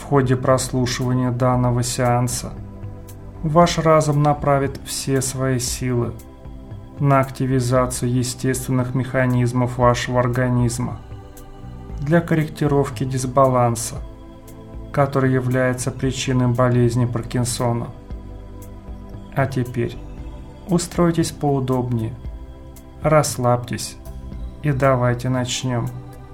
В ходе прослушивания данного сеанса ваш разум направит все свои силы на активизацию естественных механизмов вашего организма для корректировки дисбаланса, который является причиной болезни Паркинсона. А теперь устройтесь поудобнее, расслабьтесь и давайте начнем.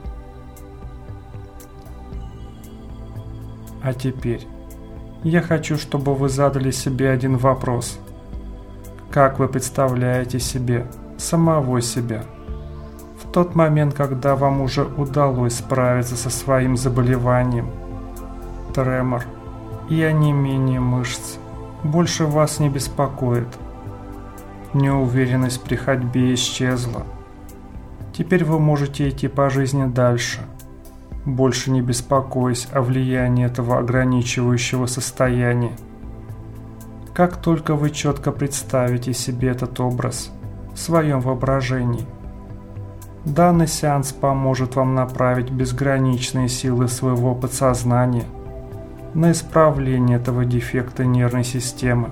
А теперь я хочу, чтобы вы задали себе один вопрос. Как вы представляете себе самого себя в тот момент, когда вам уже удалось справиться со своим заболеванием? Тремор и онемение мышц больше вас не беспокоит. Неуверенность при ходьбе исчезла. Теперь вы можете идти по жизни дальше, больше не беспокоясь о влиянии этого ограничивающего состояния. Как только вы четко представите себе этот образ в своем воображении, данный сеанс поможет вам направить безграничные силы своего подсознания на исправление этого дефекта нервной системы.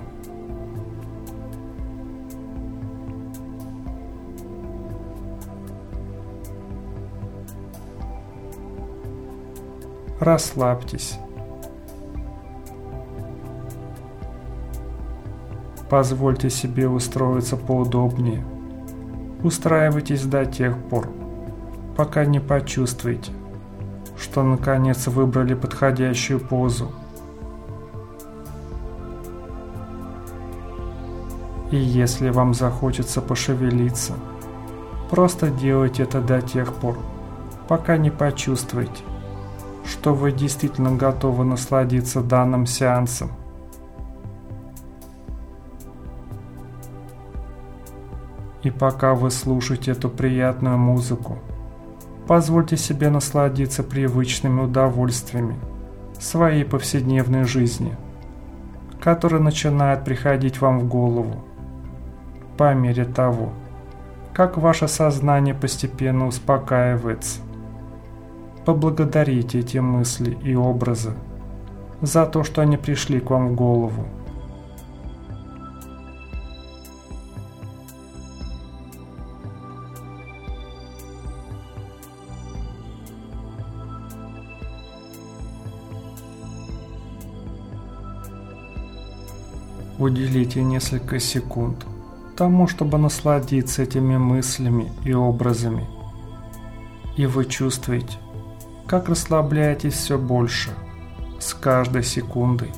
Расслабьтесь. Позвольте себе устроиться поудобнее. Устраивайтесь до тех пор, пока не почувствуете, что наконец выбрали подходящую позу. И если вам захочется пошевелиться, просто делайте это до тех пор, пока не почувствуете, что вы действительно готовы насладиться данным сеансом. И пока вы слушаете эту приятную музыку, позвольте себе насладиться привычными удовольствиями своей повседневной жизни, которые начинают приходить вам в голову по мере того, как ваше сознание постепенно успокаивается. Поблагодарите эти мысли и образы за то, что они пришли к вам в голову. Уделите несколько секунд тому, чтобы насладиться этими мыслями и образами. И вы чувствуете, как расслабляетесь все больше с каждой секундой.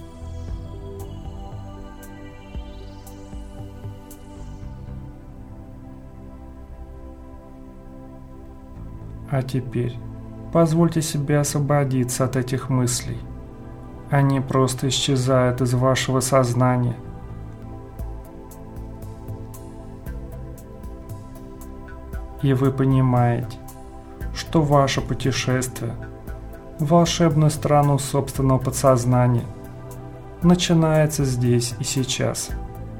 А теперь позвольте себе освободиться от этих мыслей. Они просто исчезают из вашего сознания. И вы понимаете, что ваше путешествие в волшебную страну собственного подсознания начинается здесь и сейчас.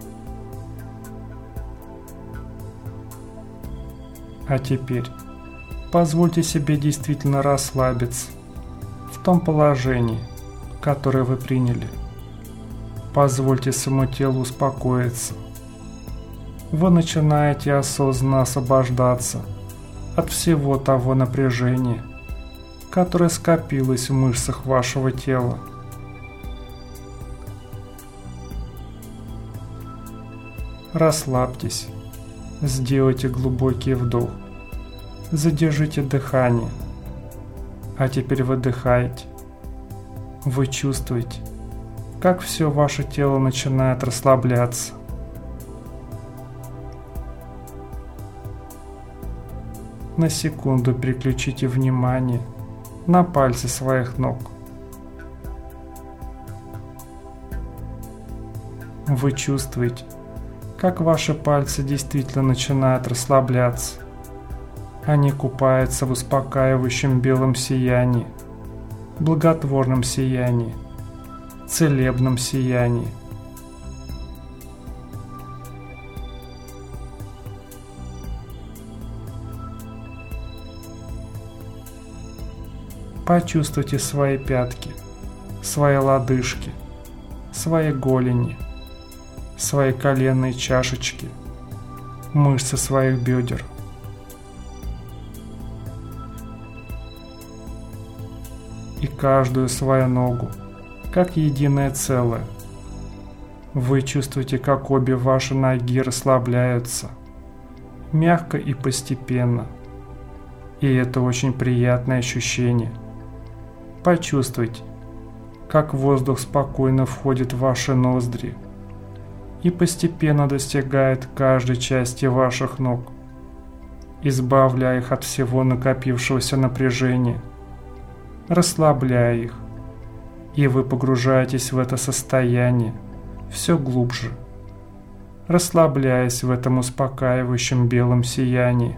А теперь позвольте себе действительно расслабиться в том положении, которое вы приняли. Позвольте своему телу успокоиться. Вы начинаете осознанно освобождаться от всего того напряжения, которое скопилось в мышцах вашего тела. Расслабьтесь, сделайте глубокий вдох, задержите дыхание, а теперь выдыхайте. Вы чувствуете, как все ваше тело начинает расслабляться. На секунду переключите внимание на пальцы своих ног. Вы чувствуете, как ваши пальцы действительно начинают расслабляться. Они купаются в успокаивающем белом сиянии, благотворном сиянии, целебном сиянии. Почувствуйте свои пятки, свои лодыжки, свои голени, свои коленные чашечки, мышцы своих бедер. И каждую свою ногу, как единое целое. Вы чувствуете, как обе ваши ноги расслабляются, мягко и постепенно. И это очень приятное ощущение. Почувствуйте, как воздух спокойно входит в ваши ноздри и постепенно достигает каждой части ваших ног, избавляя их от всего накопившегося напряжения, расслабляя их, и вы погружаетесь в это состояние все глубже, расслабляясь в этом успокаивающем белом сиянии.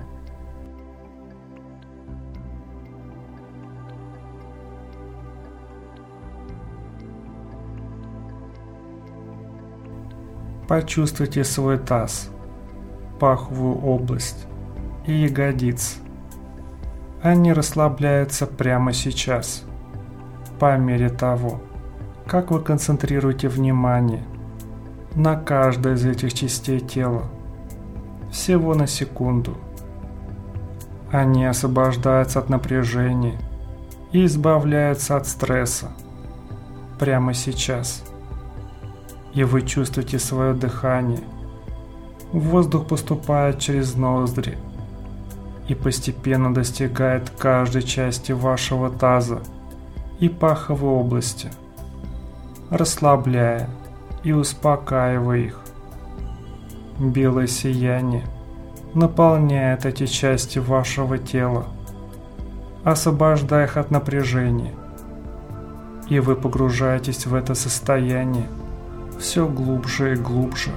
Почувствуйте свой таз, паховую область и ягодицы. Они расслабляются прямо сейчас, по мере того, как вы концентрируете внимание на каждой из этих частей тела, всего на секунду. Они освобождаются от напряжения и избавляются от стресса прямо сейчас. И вы чувствуете свое дыхание. Воздух поступает через ноздри и постепенно достигает каждой части вашего таза и паховой области, расслабляя и успокаивая их. Белое сияние наполняет эти части вашего тела, освобождая их от напряжения, и вы погружаетесь в это состояние все глубже и глубже.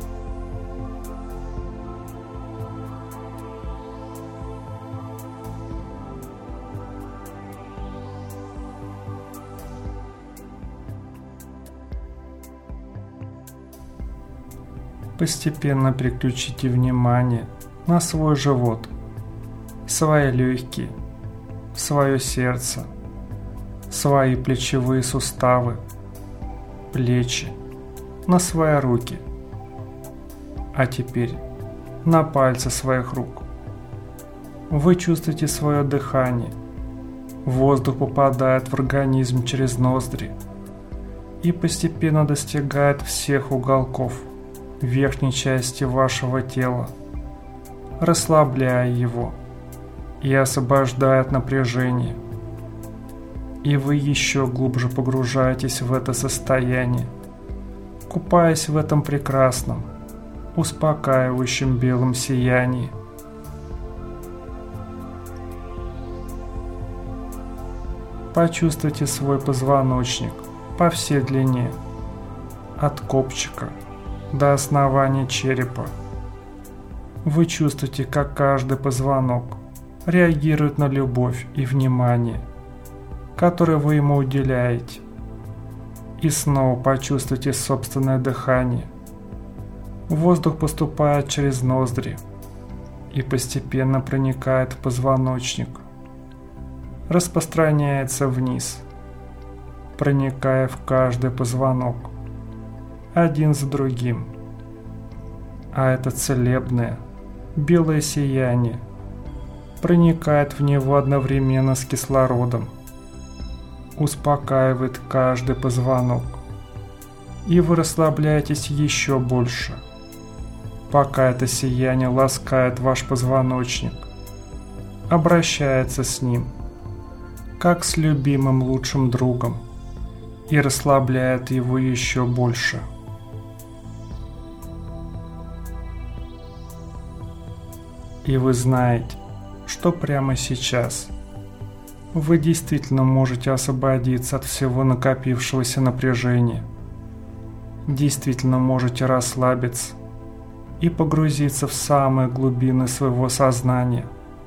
Постепенно переключите внимание на свой живот, свои легкие, свое сердце, свои плечевые суставы, плечи, на свои руки, а теперь на пальцы своих рук. Вы чувствуете свое дыхание, воздух попадает в организм через ноздри и постепенно достигает всех уголков верхней части вашего тела, расслабляя его и освобождая от напряжения. И вы еще глубже погружаетесь в это состояние, купаясь в этом прекрасном, успокаивающем белом сиянии. Почувствуйте свой позвоночник по всей длине, от копчика до основания черепа. Вы чувствуете, как каждый позвонок реагирует на любовь и внимание, которое вы ему уделяете. И снова почувствуйте собственное дыхание. Воздух поступает через ноздри и постепенно проникает в позвоночник, распространяется вниз, проникая в каждый позвонок, один за другим. А это целебное, белое сияние проникает в него одновременно с кислородом, успокаивает каждый позвонок, и вы расслабляетесь еще больше, пока это сияние ласкает ваш позвоночник, обращается с ним, как с любимым лучшим другом, и расслабляет его еще больше. И вы знаете, что прямо сейчас вы действительно можете освободиться от всего накопившегося напряжения, действительно можете расслабиться и погрузиться в самые глубины своего сознания.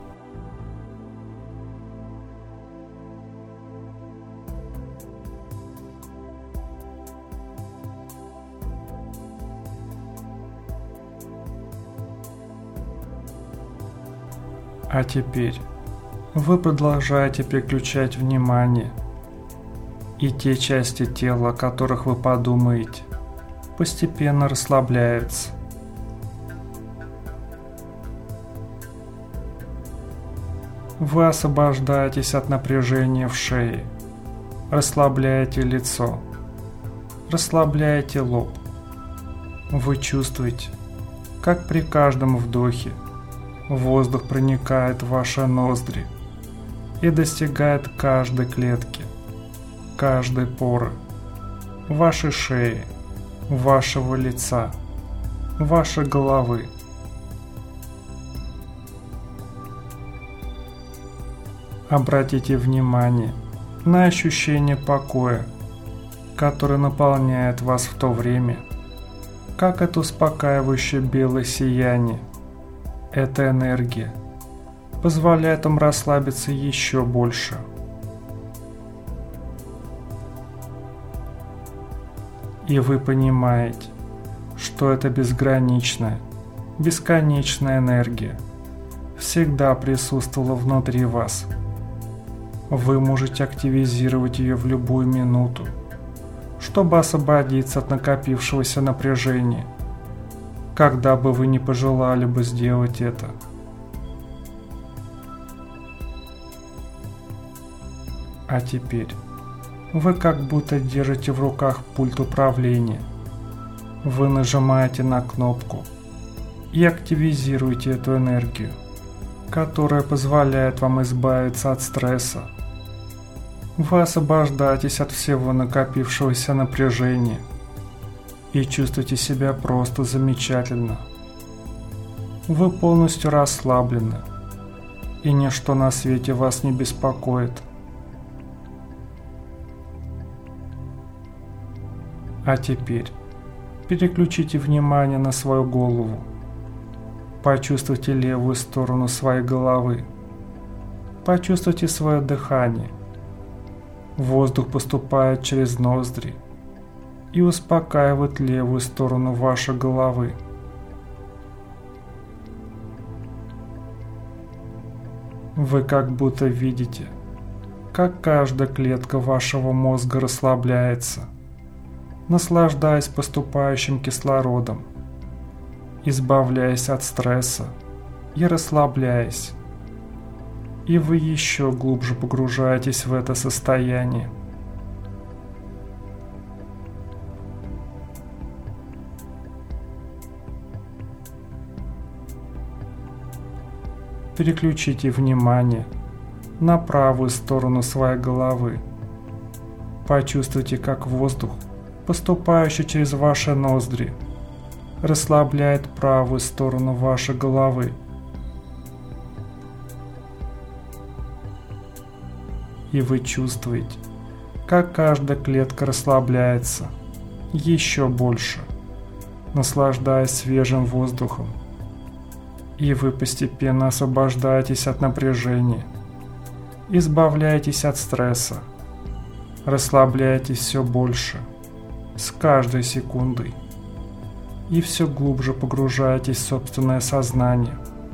А теперь вы продолжаете переключать внимание И те части тела, о которых вы подумаете, постепенно расслабляются. Вы освобождаетесь от напряжения в шее, расслабляете лицо, расслабляете лоб. Вы чувствуете, как при каждом вдохе воздух проникает в ваши ноздри и достигает каждой клетки, каждой поры, вашей шеи, вашего лица, вашей головы. Обратите внимание на ощущение покоя, которое наполняет вас в то время, как это успокаивающее белое сияние, эта энергия позволяет вам расслабиться еще больше. И вы понимаете, что эта безграничная, бесконечная энергия всегда присутствовала внутри вас. Вы можете активизировать ее в любую минуту, чтобы освободиться от накопившегося напряжения, когда бы вы не пожелали бы сделать это. А теперь вы как будто держите в руках пульт управления. Вы нажимаете на кнопку и активизируете эту энергию, которая позволяет вам избавиться от стресса. Вы освобождаетесь от всего накопившегося напряжения и чувствуете себя просто замечательно. Вы полностью расслаблены, и ничто на свете вас не беспокоит. А теперь переключите внимание на свою голову. Почувствуйте левую сторону своей головы. Почувствуйте свое дыхание. Воздух поступает через ноздри и успокаивает левую сторону вашей головы. Вы как будто видите, как каждая клетка вашего мозга расслабляется, наслаждаясь поступающим кислородом, избавляясь от стресса и расслабляясь. И вы еще глубже погружаетесь в это состояние. Переключите внимание на правую сторону своей головы. Почувствуйте, как воздух, поступающий через ваши ноздри, расслабляет правую сторону вашей головы. И вы чувствуете, как каждая клетка расслабляется еще больше, наслаждаясь свежим воздухом. И вы постепенно освобождаетесь от напряжения, избавляетесь от стресса, расслабляетесь все больше, с каждой секундой, и все глубже погружаетесь в собственное сознание.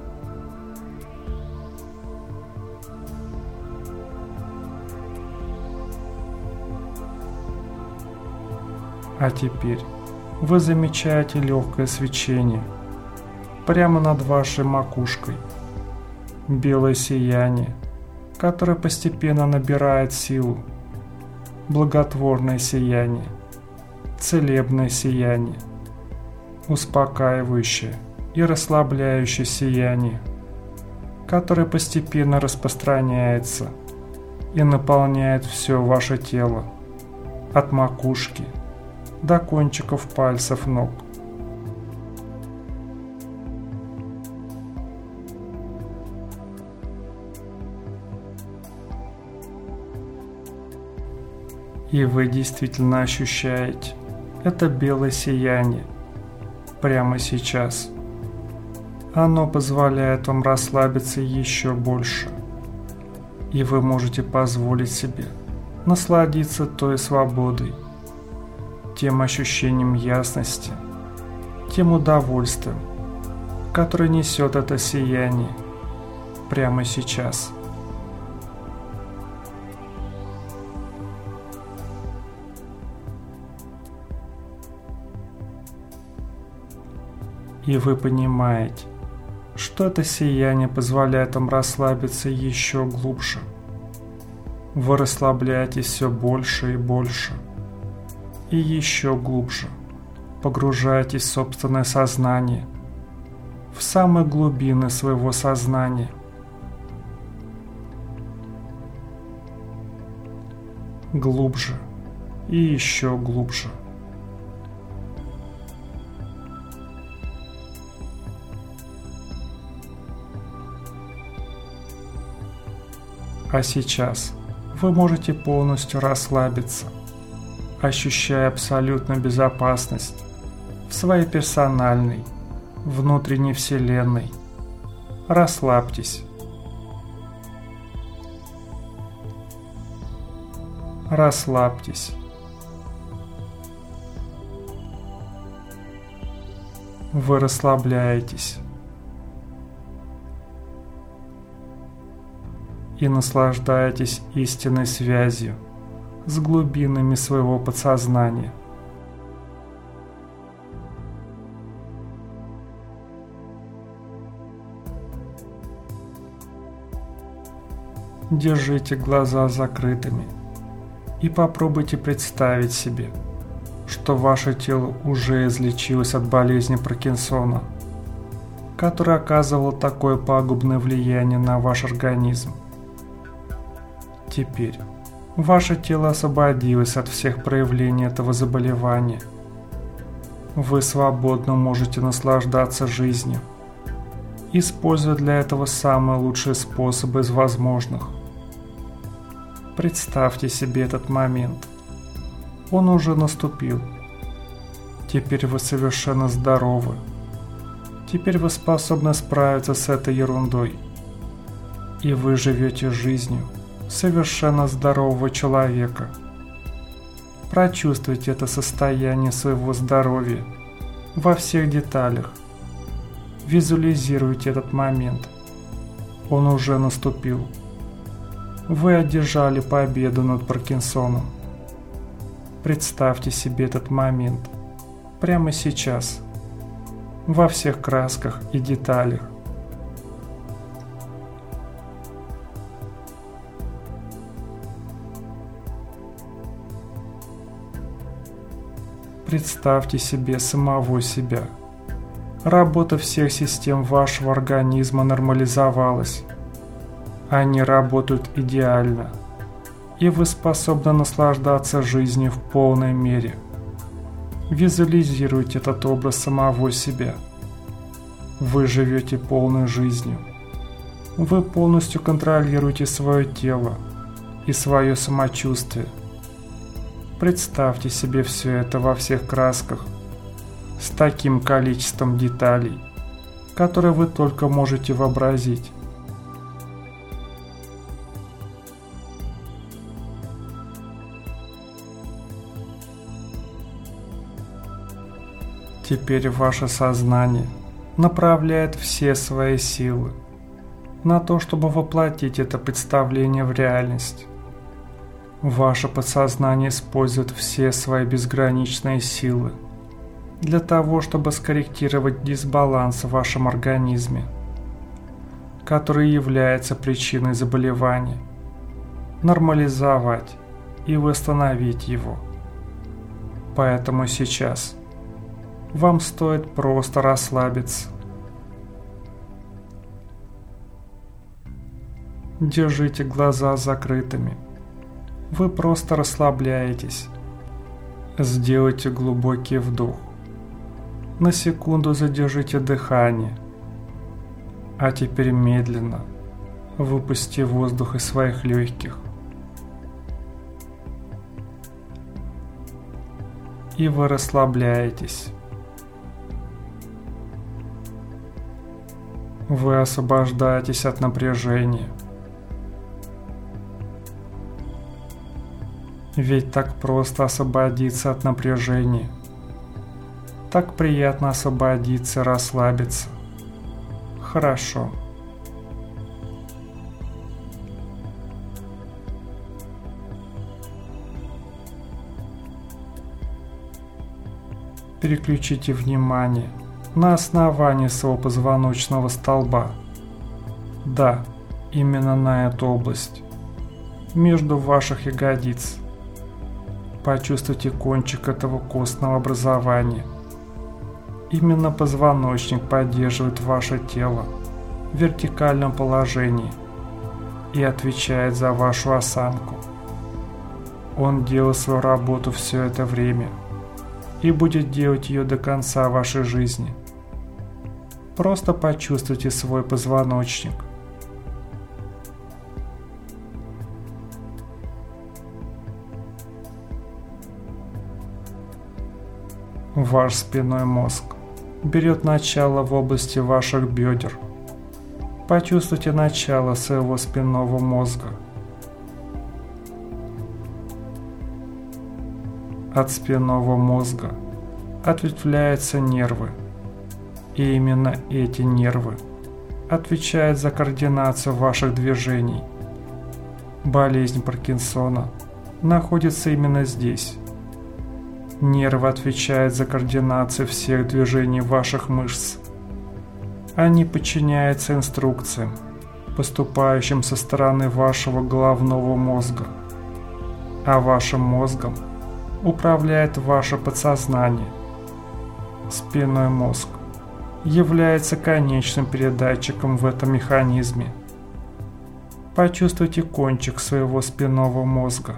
А теперь вы замечаете легкое свечение прямо над вашей макушкой. Белое сияние, которое постепенно набирает силу. Благотворное сияние, целебное сияние, успокаивающее и расслабляющее сияние, которое постепенно распространяется и наполняет все ваше тело, от макушки до кончиков пальцев ног. И вы действительно ощущаете это белое сияние прямо сейчас. Оно позволяет вам расслабиться еще больше, и вы можете позволить себе насладиться той свободой, тем ощущением ясности, тем удовольствием, которое несет это сияние прямо сейчас. И вы понимаете, что это сияние позволяет вам расслабиться еще глубже. Вы расслабляетесь все больше и больше. И еще глубже погружаетесь в собственное сознание, в самые глубины своего сознания. Глубже и еще глубже. А сейчас вы можете полностью расслабиться, ощущая абсолютную безопасность в своей персональной, внутренней вселенной. Расслабьтесь. Расслабьтесь. Вы расслабляетесь и наслаждаетесь истинной связью с глубинами своего подсознания. Держите глаза закрытыми и попробуйте представить себе, что ваше тело уже излечилось от болезни Паркинсона, которая оказывала такое пагубное влияние на ваш организм. Теперь ваше тело освободилось от всех проявлений этого заболевания. Вы свободно можете наслаждаться жизнью, используя для этого самые лучшие способы из возможных. Представьте себе этот момент. Он уже наступил. Теперь вы совершенно здоровы. Теперь вы способны справиться с этой ерундой. И вы живете жизнью совершенно здорового человека. Прочувствуйте это состояние своего здоровья во всех деталях. Визуализируйте этот момент. Он уже наступил. Вы одержали победу над Паркинсоном. Представьте себе этот момент прямо сейчас, во всех красках и деталях. Представьте себе самого себя. Работа всех систем вашего организма нормализовалась. Они работают идеально, и вы способны наслаждаться жизнью в полной мере. Визуализируйте этот образ самого себя. Вы живете полной жизнью. Вы полностью контролируете свое тело и свое самочувствие. Представьте себе все это во всех красках, с таким количеством деталей, которые вы только можете вообразить. Теперь ваше сознание направляет все свои силы на то, чтобы воплотить это представление в реальность. Ваше подсознание использует все свои безграничные силы для того, чтобы скорректировать дисбаланс в вашем организме, который является причиной заболевания, нормализовать и восстановить его. Поэтому сейчас вам стоит просто расслабиться. Держите глаза закрытыми. Вы просто расслабляетесь. Сделайте глубокий вдох. На секунду задержите дыхание. А теперь медленно выпусти воздух из своих легких. И вы расслабляетесь. Вы освобождаетесь от напряжения. Ведь так просто освободиться от напряжения. Так приятно освободиться, расслабиться. Хорошо. Переключите внимание на основании своего позвоночного столба. Да, именно на эту область, между ваших ягодиц. Почувствуйте кончик этого костного образования. Именно позвоночник поддерживает ваше тело в вертикальном положении и отвечает за вашу осанку. Он делал свою работу все это время и будет делать ее до конца вашей жизни. Просто почувствуйте свой позвоночник. Ваш спинной мозг берет начало в области ваших бедер. Почувствуйте начало своего спинного мозга. От спинного мозга ответвляются нервы, и именно эти нервы отвечают за координацию ваших движений. Болезнь Паркинсона находится именно здесь. Нервы отвечают за координацию всех движений ваших мышц. Они подчиняются инструкциям, поступающим со стороны вашего головного мозга, а вашим мозгом управляет ваше подсознание. Спинной мозг является конечным передатчиком в этом механизме. Почувствуйте кончик своего спинного мозга.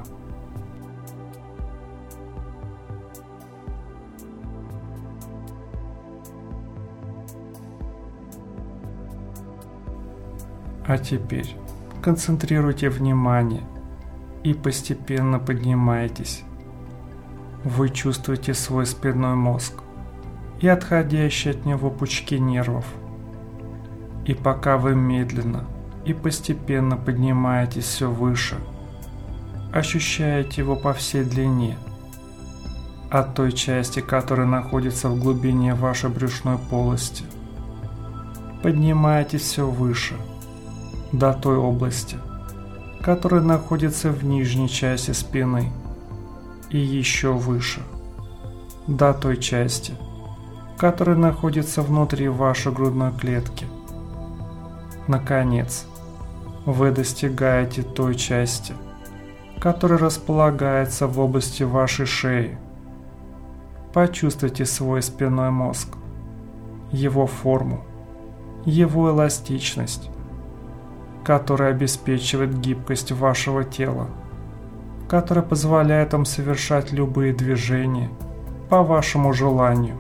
А теперь концентрируйте внимание и постепенно поднимайтесь. Вы чувствуете свой спинной мозг и отходящие от него пучки нервов. И пока вы медленно и постепенно поднимаетесь все выше, ощущаете его по всей длине, от той части, которая находится в глубине вашей брюшной полости. Поднимаетесь все выше, до той области, которая находится в нижней части спины, и еще выше, до той части, которая находится внутри вашей грудной клетки. Наконец, вы достигаете той части, которая располагается в области вашей шеи. Почувствуйте свой спинной мозг, его форму, его эластичность, которая обеспечивает гибкость вашего тела, которая позволяет вам совершать любые движения по вашему желанию.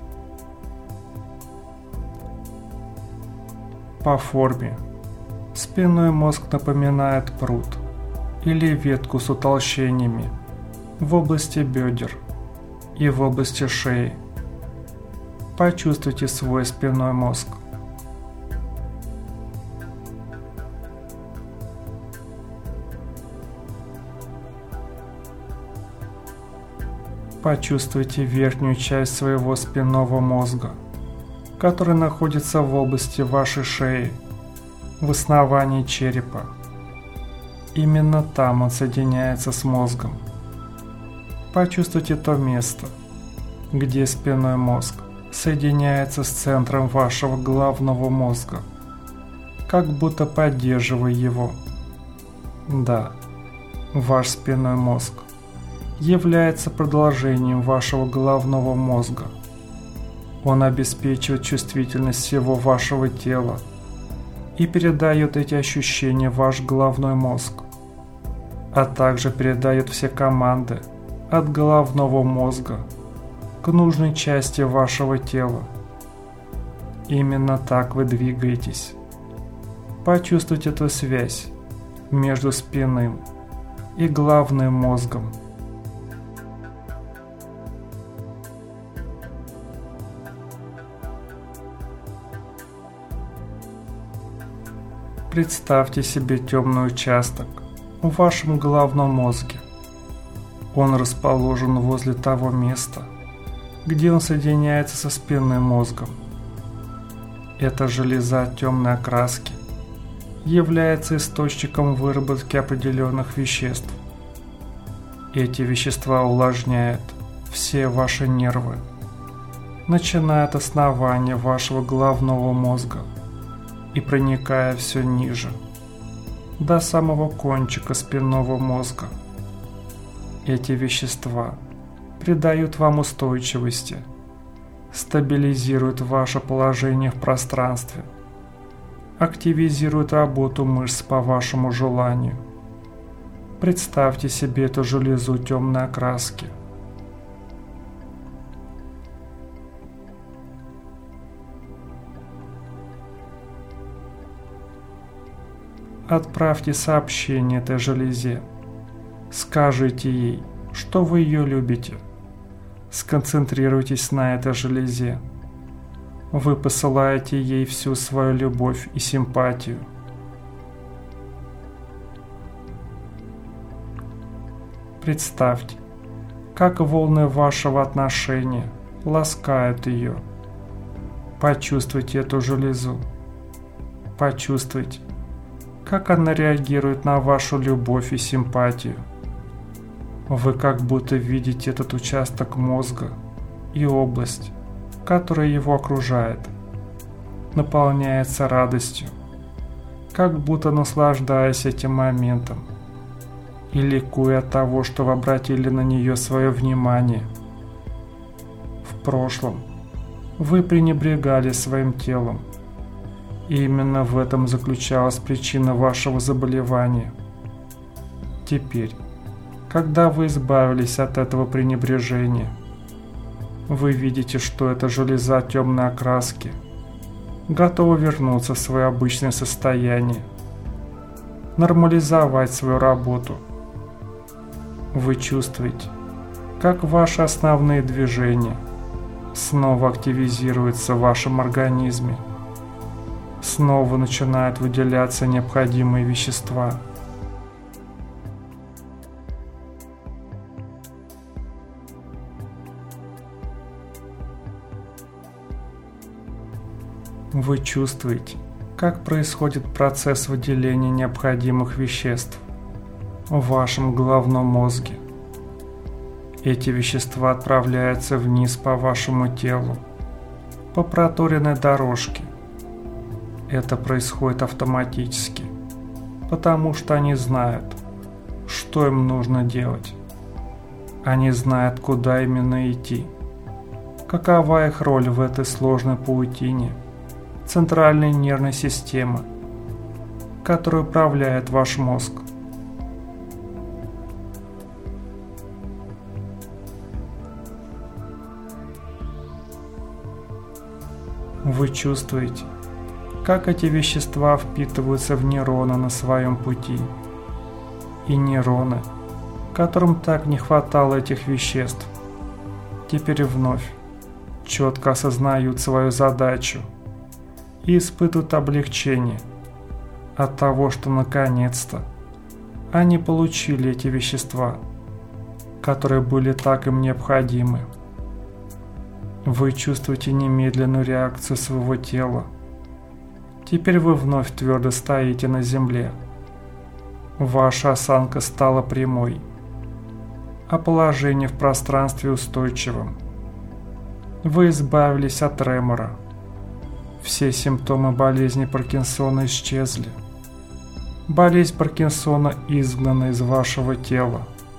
По форме спинной мозг напоминает пруд или ветку с утолщениями в области бедер и в области шеи. Почувствуйте свой спинной мозг. Почувствуйте верхнюю часть своего спинного мозга, который находится в области вашей шеи, в основании черепа. Именно там он соединяется с мозгом. Почувствуйте то место, где спинной мозг соединяется с центром вашего головного мозга, как будто поддерживая его. Да, ваш спинной мозг является продолжением вашего головного мозга. Он обеспечивает чувствительность всего вашего тела и передает эти ощущения в ваш головной мозг, а также передает все команды от головного мозга к нужной части вашего тела. Именно так вы двигаетесь. Почувствуйте эту связь между спинным и головным мозгом. Представьте себе темный участок в вашем головном мозге. Он расположен возле того места, где он соединяется со спинным мозгом. Эта железа темной окраски является источником выработки определенных веществ. Эти вещества увлажняют все ваши нервы, начиная от основания вашего головного мозга и проникая все ниже, до самого кончика спинного мозга. Эти вещества придают вам устойчивости, стабилизируют ваше положение в пространстве, активизируют работу мышц по вашему желанию. Представьте себе эту железу темной окраски. Отправьте сообщение этой железе. Скажите ей, что вы ее любите. Сконцентрируйтесь на этой железе. Вы посылаете ей всю свою любовь и симпатию. Представьте, как волны вашего отношения ласкают ее. Почувствуйте эту железу. Почувствуйте, как она реагирует на вашу любовь и симпатию. Вы как будто видите этот участок мозга и область, которая его окружает, наполняется радостью, как будто наслаждаясь этим моментом и ликуя от того, что вы обратили на нее свое внимание. В прошлом вы пренебрегали своим телом, и именно в этом заключалась причина вашего заболевания. Теперь, когда вы избавились от этого пренебрежения, вы видите, что эта железа темной окраски готова вернуться в свое обычное состояние, нормализовать свою работу. Вы чувствуете, как ваши основные движения снова активизируются в вашем организме, снова начинают выделяться необходимые вещества. Вы чувствуете, как происходит процесс выделения необходимых веществ в вашем головном мозге. Эти вещества отправляются вниз по вашему телу, по проторенной дорожке. Это происходит автоматически, потому что они знают, что им нужно делать. Они знают, куда именно идти, какова их роль в этой сложной паутине центральной нервной системы, которая управляет ваш мозг. Вы чувствуете, как эти вещества впитываются в нейроны на своем пути. И нейроны, которым так не хватало этих веществ, теперь вновь четко осознают свою задачу и испытывают облегчение от того, что наконец-то они получили эти вещества, которые были так им необходимы. Вы чувствуете немедленную реакцию своего тела. Теперь вы вновь твердо стоите на земле. Ваша осанка стала прямой, а положение в пространстве устойчивым. Вы избавились от тремора. Все симптомы болезни Паркинсона исчезли. Болезнь Паркинсона изгнана из вашего тела.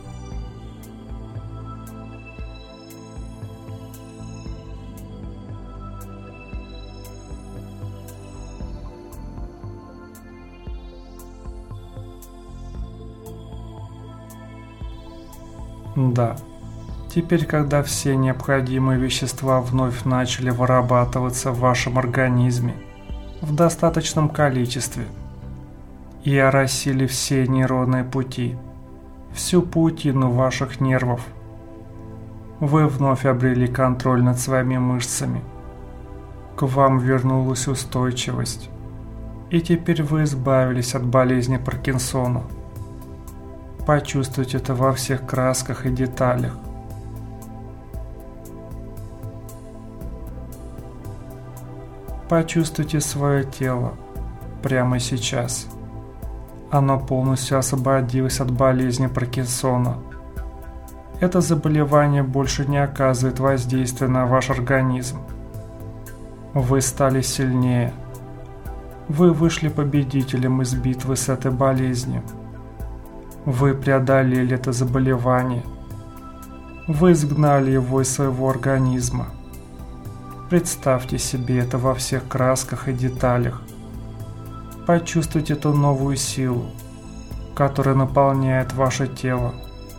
Да, теперь, когда все необходимые вещества вновь начали вырабатываться в вашем организме в достаточном количестве и оросили все нейронные пути, всю паутину ваших нервов, вы вновь обрели контроль над своими мышцами. К вам вернулась устойчивость, и теперь вы избавились от болезни Паркинсона. Почувствуйте это во всех красках и деталях. Почувствуйте свое тело прямо сейчас. Оно полностью освободилось от болезни Паркинсона. это заболевание больше не оказывает воздействия на ваш организм. Вы стали сильнее. Вы вышли победителем из битвы с этой болезнью. Вы преодолели это заболевание. Вы изгнали его из своего организма. Представьте себе это во всех красках и деталях. Почувствуйте эту новую силу, которая наполняет ваше тело.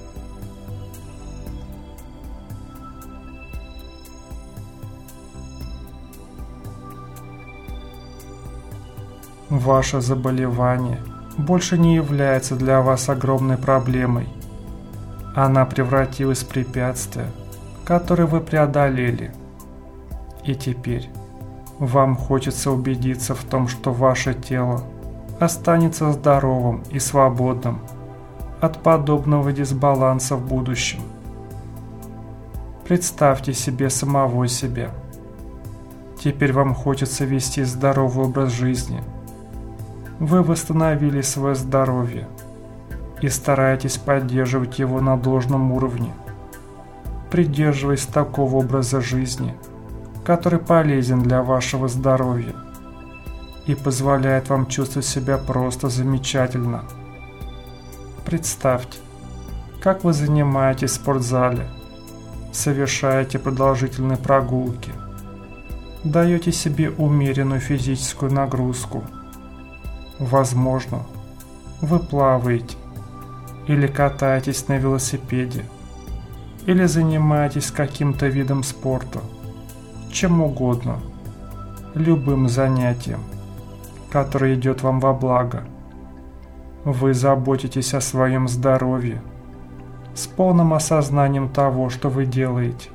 Ваше заболевание больше не является для вас огромной проблемой. Она превратилась в препятствие, которое вы преодолели. И теперь вам хочется убедиться в том, что ваше тело останется здоровым и свободным от подобного дисбаланса в будущем. Представьте себе самого себя. Теперь вам хочется вести здоровый образ жизни. Вы восстановили свое здоровье и стараетесь поддерживать его на должном уровне, придерживаясь такого образа жизни, который полезен для вашего здоровья и позволяет вам чувствовать себя просто замечательно. Представьте, как вы занимаетесь в спортзале, совершаете продолжительные прогулки, даете себе умеренную физическую нагрузку. Возможно, вы плаваете, или катаетесь на велосипеде, или занимаетесь каким-то видом спорта, чем угодно, любым занятием, которое идет вам во благо. Вы заботитесь о своем здоровье с полным осознанием того, что вы делаете.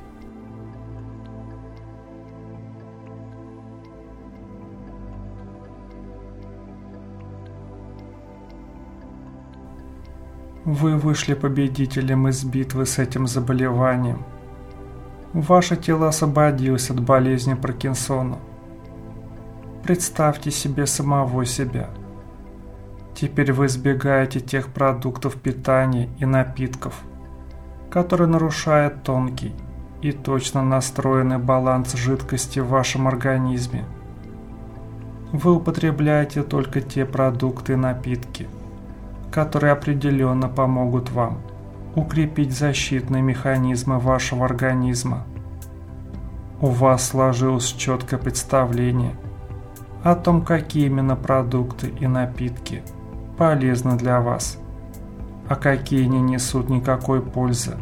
Вы вышли победителем из битвы с этим заболеванием. Ваше тело освободилось от болезни Паркинсона. Представьте себе самого себя. Теперь вы избегаете тех продуктов питания и напитков, которые нарушают тонкий и точно настроенный баланс жидкости в вашем организме. Вы употребляете только те продукты и напитки, которые определенно помогут вам укрепить защитные механизмы вашего организма. У вас сложилось четкое представление о том, какие именно продукты и напитки полезны для вас, а какие не несут никакой пользы.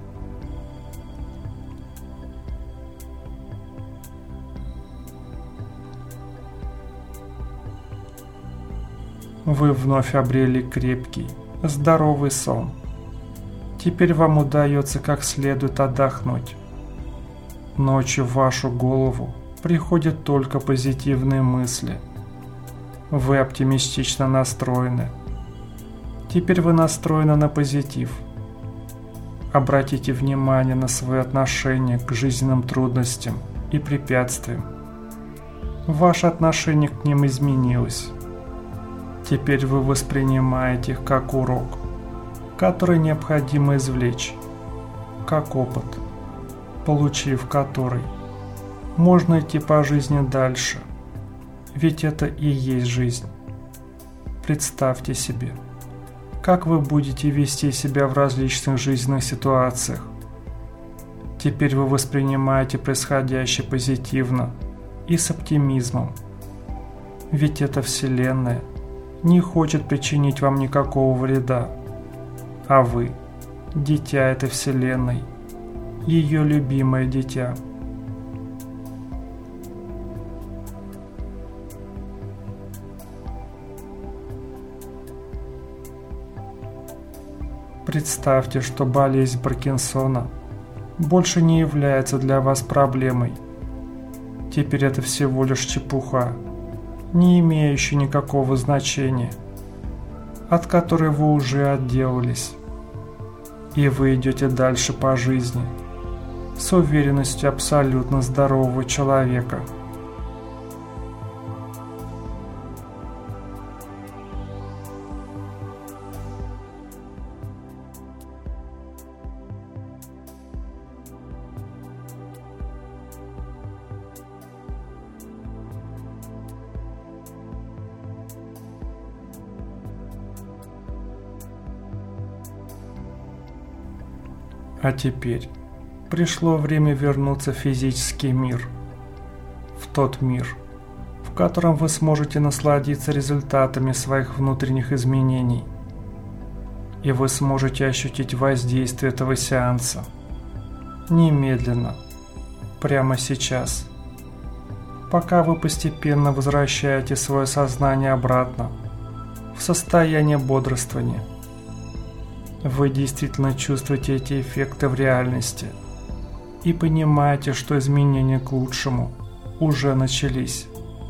Вы вновь обрели крепкий, здоровый сон. Теперь вам удается как следует отдохнуть. Ночью в вашу голову приходят только позитивные мысли. Вы оптимистично настроены. Теперь вы настроены на позитив. Обратите внимание на свои отношения к жизненным трудностям и препятствиям. Ваше отношение к ним изменилось. Теперь вы воспринимаете их как урок, который необходимо извлечь, как опыт, получив который, можно идти по жизни дальше, ведь это и есть жизнь. Представьте себе, как вы будете вести себя в различных жизненных ситуациях. Теперь вы воспринимаете происходящее позитивно и с оптимизмом, ведь эта Вселенная не хочет причинить вам никакого вреда, а вы – дитя этой Вселенной, ее любимое дитя. Представьте, что болезнь Паркинсона больше не является для вас проблемой. Теперь это всего лишь чепуха, не имеющая никакого значения, от которой вы уже отделались. И вы идете дальше по жизни с уверенностью абсолютно здорового человека. А теперь пришло время вернуться в физический мир. В тот мир, в котором вы сможете насладиться результатами своих внутренних изменений. И вы сможете ощутить воздействие этого сеанса. Немедленно. Прямо сейчас. Пока вы постепенно возвращаете свое сознание обратно в состояние бодрствования. Вы действительно чувствуете эти эффекты в реальности и понимаете, что изменения к лучшему уже начались.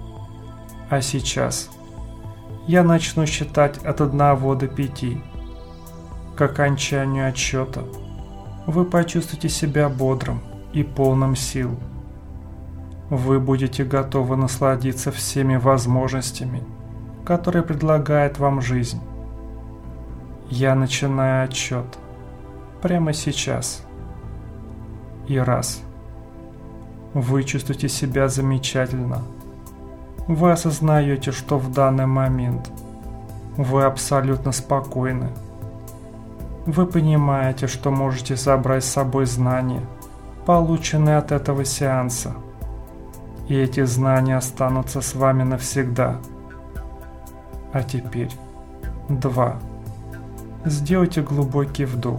А сейчас я начну считать от 1 до 5. К окончанию отсчета вы почувствуете себя бодрым и полным сил. Вы будете готовы насладиться всеми возможностями, которые предлагает вам жизнь. Я начинаю отсчет прямо сейчас. И раз. Вы чувствуете себя замечательно. Вы осознаете, что в данный момент вы абсолютно спокойны. Вы понимаете, что можете забрать с собой знания, полученные от этого сеанса. И эти знания останутся с вами навсегда. А теперь 2. Сделайте глубокий вдох.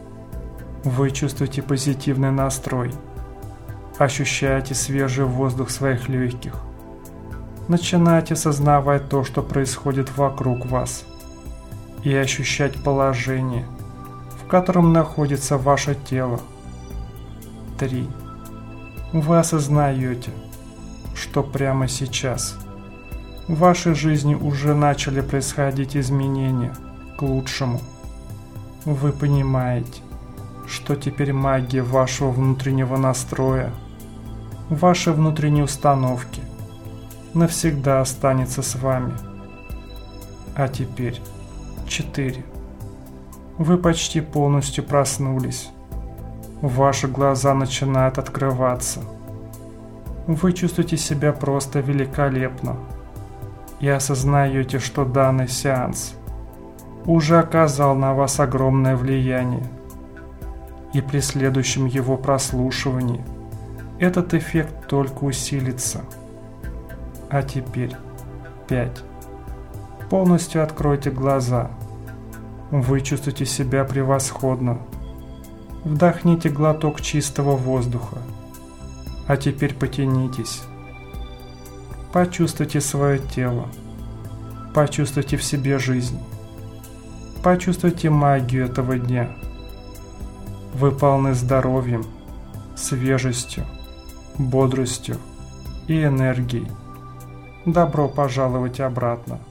Вы чувствуете позитивный настрой. Ощущаете свежий воздух своих легких. Начинайте осознавать то, что происходит вокруг вас. И ощущать положение, в котором находится ваше тело. 3. Вы осознаете, что прямо сейчас в вашей жизни уже начали происходить изменения к лучшему. Вы понимаете, что теперь магия вашего внутреннего настроя, вашей внутренней установки навсегда останется с вами. А теперь 4. Вы почти полностью проснулись. Ваши глаза начинают открываться. Вы чувствуете себя просто великолепно и осознаете, что данный сеанс уже оказал на вас огромное влияние. И при следующем его прослушивании этот эффект только усилится. А теперь 5. Полностью откройте глаза. Вы чувствуете себя превосходно. Вдохните глоток чистого воздуха. А теперь потянитесь. Почувствуйте свое тело. Почувствуйте в себе жизнь. Почувствуйте магию этого дня. Вы полны здоровьем, свежестью, бодростью и энергией. Добро пожаловать обратно.